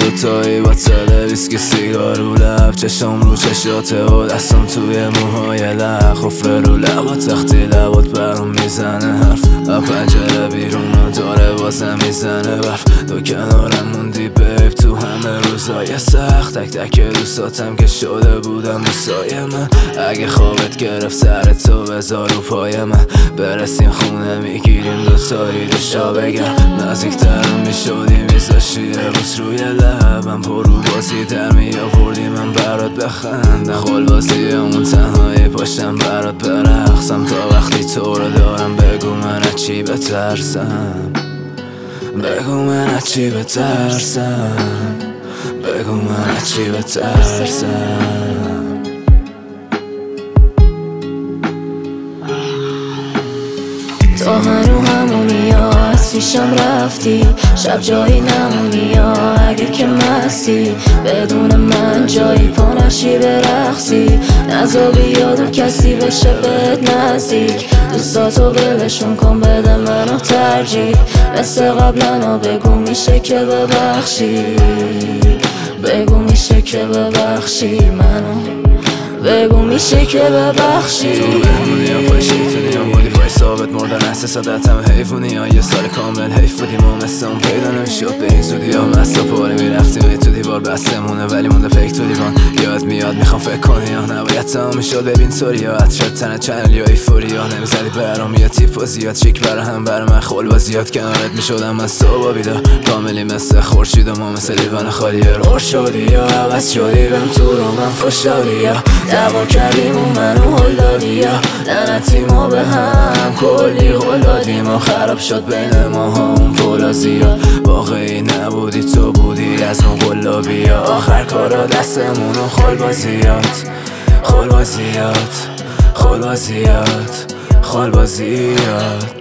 دوتایی با ویسکی سیگار رو لب، چشم رو چشاته و دستم توی موهای لب، خفره رو لبات وقتی لبات برام میزنه حرف، پنجره بیرون داره بازم میزنه برف. تو کنارم موندی بیب تو همه روزای سخت، تک تک روزاتم که شده بودم روزای من. اگه خوابت گرفت سر تو بذار رو پای من، برسیم خونه میگیریم دوتایی دوشا بگم، نزدیکترم میشدی میذاشی بوس روی لبم، پر رو بازی در میآوردی من برات بخندم، خول بازی اون تنهایی پاشم برات برقصم، تا وقتی تو رو دارم بگو من از چی بترسم، بگو من از چی بترسم، بگو من از چی بترسم. تو هنو همونی یا از پیشم رفتی، شب جایی نمونی یا اگه که مستی، بدون من جایی پانشی برقصی، نزا بیاد و کسی بشه بهت نزدیک، دوستاتو ولشون کن بده منو ترجیح، مثل قبلنا بگو میشه که ببخشی، بگو میشه که ببخشی منو، بگو میشه که ببخشی. تو بهمونی یا پای شیطونی یا بودی پای ثابت مردن احساسات همه حیفونی یا یه سال کامل حیف بودیم و مثل اون پیدا نمیشد به این زودی یا مستا پاره میرفتیم تو دیوار بستمونه ولی مونده پیک تو لیوان، یاد میاد میخوام فکر کنی یا نباید تمام میشد ببین طوری یا عطر شد تنه چنل یا ایفوری یا نمیزدی برام یا تیپ و زیاد چیک برا هم برا من خول و زیاد کنارت میشدم من صبح بیدار کاملی مثل خورشید و ما مثل لیوان خالی رور شدی یا عوض شدی بهم تو رو من فشاری یا دعوا کردیم و منو هل دادی یا لعنتیم و به هم کلی هل دادیم و خراب شد بین ما ها اون پولا زیاد، واقعی نبودی تو بودی از اون قلابی یا آخر کارا دستمون و خل بازیات، خل بازیات، خل بازیات، خل بازیات.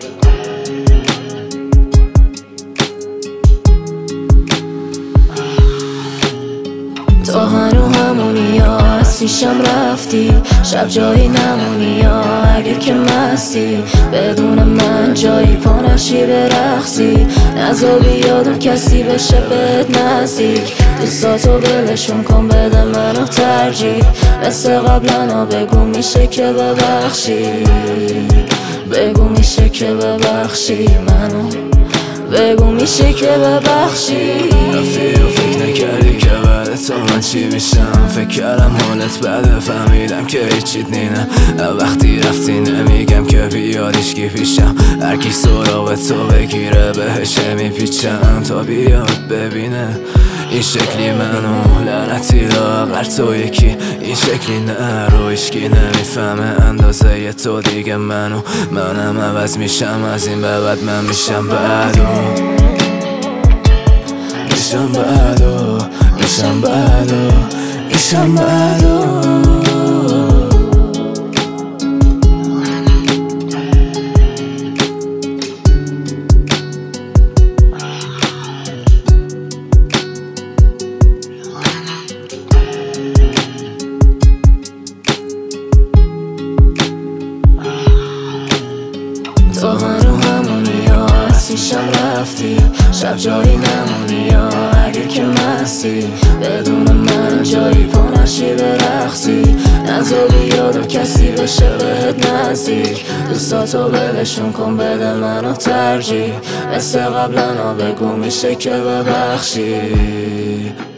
تو هنو همونی یا از پیشم رفتی، شب جایی نمونی یا اگه که مستی، بدون من جایی پانشی برقصی، نزا بیاد و کسی بشه بهت نزدیک، دوستاتو ولشون کن بده منو ترجیح، مثل قبلنا بگو میشه که ببخشی، بگو میشه که ببخشی منو، بگو میشه که ببخشی. رفتی و فکر نکردی که بعد تو من چی میشم، فکر کردم حالت بده فهمیدم که هیچیت نینه، وقتی رفتی نمیگم که بیاد هیچکی پیشم، هرکی سراغ تو بگیره بهش میپیچم، تا بیاد ببینه این شکلی منو لعنتی لاغر تو یکی، این شکلی نه رو هیچکی نمیفهمه اندازه تو دیگه منم عوض میشم، از این به بعد من میشم بعدو، میشم بعدو، میشم بعدو، میشم بعدو. تو هنو همونی یا از پیشم رفتی، شب جایی نمونی یا اگه که مستی، بدون من جایی پانشی برقصی، نزا بیاد و کسی بشه بهت نزدیک، دوستاتو ولشون کن بده منو ترجیح، مثل قبلنا بگو میشه که ببخشی.